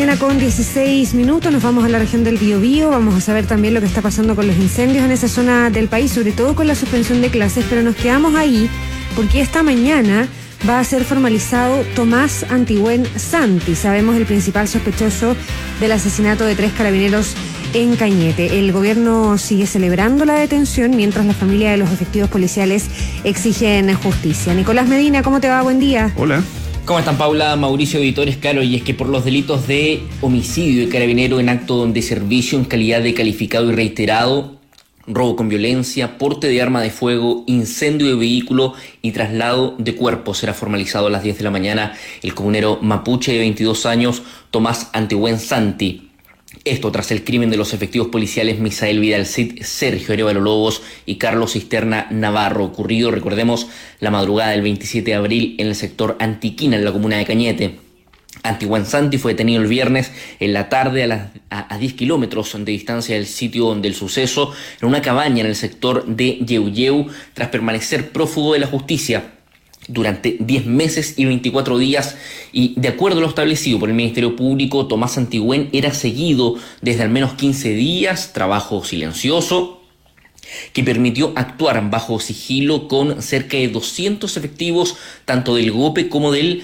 mañana con 16 minutos, nos vamos a la región del Biobío, vamos a saber también lo que está pasando con los incendios en esa zona del país, sobre todo con la suspensión de clases, pero nos quedamos ahí porque esta mañana va a ser formalizado Tomás Antigüén Santi, sabemos el principal sospechoso del asesinato de 3 carabineros en Cañete. El gobierno sigue celebrando la detención mientras la familia de los efectivos policiales exigen justicia. Nicolás Medina, ¿cómo te va? Buen día. Hola. ¿Cómo están, Paula? Mauricio Auditores, claro, y es que por los delitos de homicidio de carabinero en acto de servicio en calidad de calificado y reiterado, robo con violencia, porte de arma de fuego, incendio de vehículo y traslado de cuerpo, será formalizado a las 10 de la mañana el comunero mapuche de 22 años, Tomás Antigüén Santi. Esto tras el crimen de los efectivos policiales Misael Vidal Cid, Sergio Arévalo Lobos y Carlos Cisterna Navarro, ocurrido, recordemos, la madrugada del 27 de abril en el sector Antiquina, en la comuna de Cañete. Antigüén Santi fue detenido el viernes en la tarde a 10 kilómetros de distancia del sitio del suceso, en una cabaña en el sector de Yeuyeu, tras permanecer prófugo de la justicia durante 10 meses y 24 días, y de acuerdo a lo establecido por el Ministerio Público, Tomás Antigüén era seguido desde al menos 15 días, trabajo silencioso, que permitió actuar bajo sigilo con cerca de 200 efectivos, tanto del GOPE como del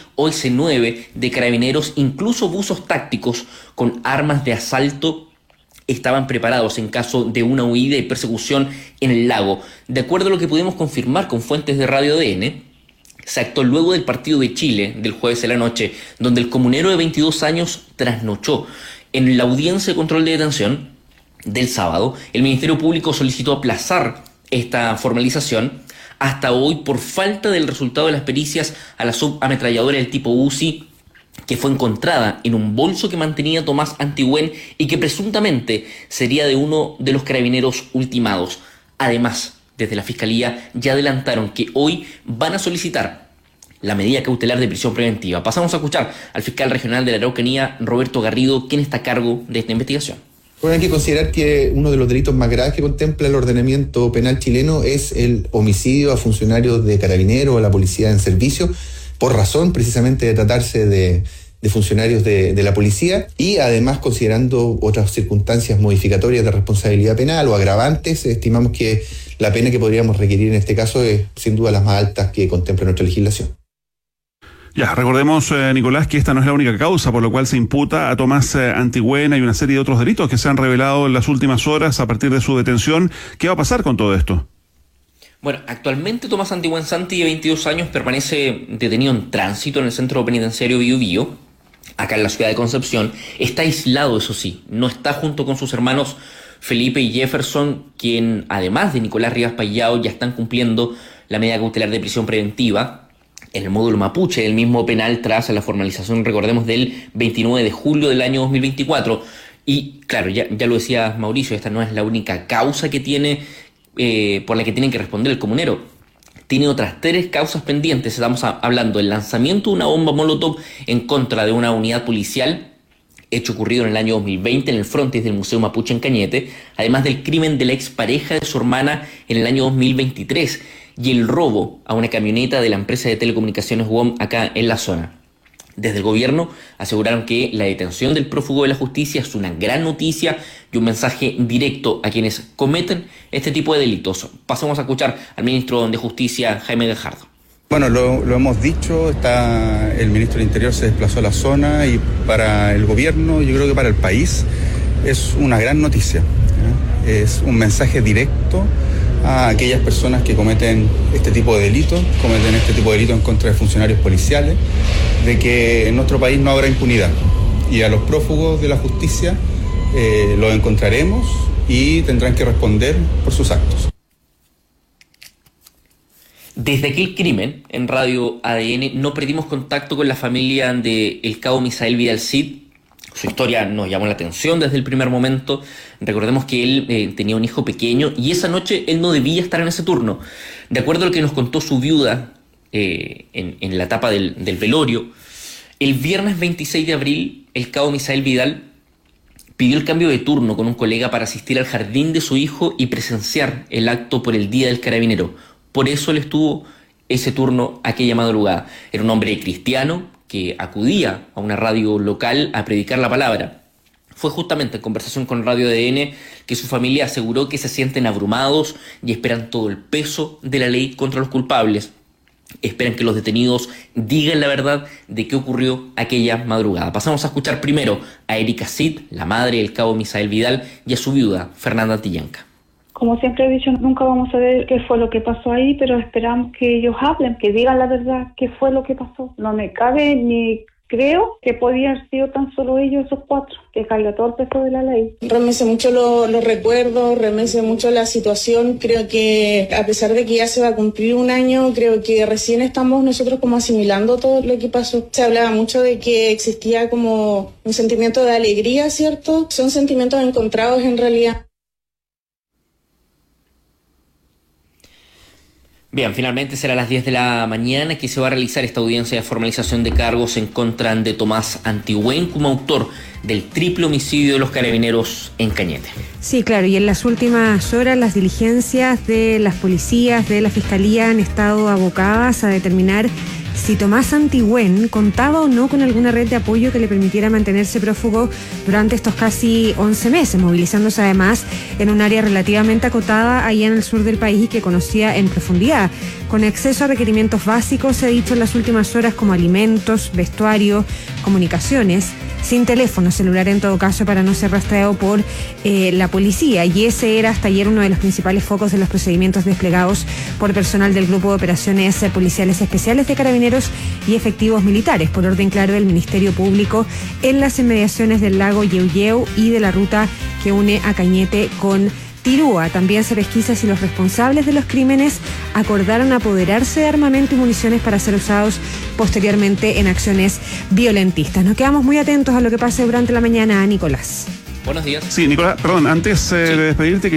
OS9 de Carabineros, incluso buzos tácticos con armas de asalto estaban preparados en caso de una huida y persecución en el lago. De acuerdo a lo que pudimos confirmar con fuentes de Radio ADN, se actuó luego del partido de Chile del jueves de la noche, donde el comunero de 22 años trasnochó. En la audiencia de control de detención del sábado, el Ministerio Público solicitó aplazar esta formalización hasta hoy por falta del resultado de las pericias a la subametralladora del tipo Uzi, que fue encontrada en un bolso que mantenía Tomás Antigüén y que presuntamente sería de uno de los carabineros ultimados. Además, desde la Fiscalía ya adelantaron que hoy van a solicitar la medida cautelar de prisión preventiva. Pasamos a escuchar al fiscal regional de la Araucanía, Roberto Garrido, quien está a cargo de esta investigación. Bueno, hay que considerar que uno de los delitos más graves que contempla el ordenamiento penal chileno es el homicidio a funcionarios de carabineros o la policía en servicio, por razón precisamente de tratarse de funcionarios de la policía, y además considerando otras circunstancias modificatorias de responsabilidad penal o agravantes, estimamos que la pena que podríamos requerir en este caso es sin duda las más altas que contempla nuestra legislación. Ya, recordemos, Nicolás, que esta no es la única causa por la cual se imputa a Tomás Antigüén. Hay una serie de otros delitos que se han revelado en las últimas horas a partir de su detención. ¿Qué va a pasar con todo esto? Bueno, actualmente Tomás Antigüén Santi, de 22 años, permanece detenido en tránsito en el centro penitenciario Biobío, acá en la ciudad de Concepción. Está aislado, eso sí, no está junto con sus hermanos Felipe y Jefferson, quien además de Nicolás Rivas Payao ya están cumpliendo la medida cautelar de prisión preventiva en el módulo mapuche del mismo penal tras la formalización, recordemos, del 29 de julio del año 2024. Y claro, ya lo decía Mauricio, esta no es la única causa que tiene por la que tienen que responder el comunero. Tiene otras 3 causas pendientes. Estamos hablando del lanzamiento de una bomba molotov en contra de una unidad policial, hecho ocurrido en el año 2020 en el frontis del Museo Mapuche en Cañete, además del crimen de la expareja de su hermana en el año 2023 y el robo a una camioneta de la empresa de telecomunicaciones WOM acá en la zona. Desde el gobierno aseguraron que la detención del prófugo de la justicia es una gran noticia y un mensaje directo a quienes cometen este tipo de delitos. Pasamos a escuchar al ministro de Justicia, Jaime Gajardo. Bueno, lo hemos dicho, el ministro del Interior se desplazó a la zona y para el gobierno, yo creo que para el país, es una gran noticia. Es un mensaje directo a aquellas personas que cometen este tipo de delitos en contra de funcionarios policiales, de que en nuestro país no habrá impunidad. Y a los prófugos de la justicia los encontraremos y tendrán que responder por sus actos. Desde aquel crimen, en Radio ADN, no perdimos contacto con la familia del cabo Misael Vidal Cid. Su historia nos llamó la atención desde el primer momento. Recordemos que él tenía un hijo pequeño y esa noche él no debía estar en ese turno. De acuerdo a lo que nos contó su viuda en la etapa del velorio, el viernes 26 de abril, el cabo Misael Vidal pidió el cambio de turno con un colega para asistir al jardín de su hijo y presenciar el acto por el Día del Carabinero. Por eso él estuvo ese turno aquella madrugada. Era un hombre cristiano que acudía a una radio local a predicar la palabra. Fue justamente en conversación con Radio ADN que su familia aseguró que se sienten abrumados y esperan todo el peso de la ley contra los culpables. Esperan que los detenidos digan la verdad de qué ocurrió aquella madrugada. Pasamos a escuchar primero a Erika Cid, la madre del cabo Misael Vidal, y a su viuda, Fernanda Tillanca. Como siempre he dicho, nunca vamos a ver qué fue lo que pasó ahí, pero esperamos que ellos hablen, que digan la verdad, qué fue lo que pasó. No me cabe ni creo que podían haber sido tan solo ellos, esos 4, que caiga todo el peso de la ley. Remece mucho los recuerdos, remece mucho la situación. Creo que a pesar de que ya se va a cumplir un año, creo que recién estamos nosotros como asimilando todo lo que pasó. Se hablaba mucho de que existía como un sentimiento de alegría, ¿cierto? Son sentimientos encontrados en realidad. Bien, finalmente será a las 10 de la mañana que se va a realizar esta audiencia de formalización de cargos en contra de Tomás Antigüén como autor del triple homicidio de los carabineros en Cañete. Sí, claro, y en las últimas horas las diligencias de las policías, de la Fiscalía han estado abocadas a determinar si Tomás Antigüén contaba o no con alguna red de apoyo que le permitiera mantenerse prófugo durante estos casi 11 meses, movilizándose además en un área relativamente acotada allá en el sur del país y que conocía en profundidad, con acceso a requerimientos básicos, se ha dicho en las últimas horas, como alimentos, vestuario, comunicaciones, sin teléfono celular en todo caso para no ser rastreado por la policía, y ese era hasta ayer uno de los principales focos de los procedimientos desplegados por personal del Grupo de Operaciones Policiales Especiales de Carabineros y efectivos militares, por orden claro del Ministerio Público, en las inmediaciones del lago Yeuyeu y de la ruta que une a Cañete con Tirúa. También se pesquisa si los responsables de los crímenes acordaron apoderarse de armamento y municiones para ser usados posteriormente en acciones violentistas. Nos quedamos muy atentos a lo que pase durante la mañana, Nicolás. Buenos días. Sí, Nicolás, perdón, antes de despedirte,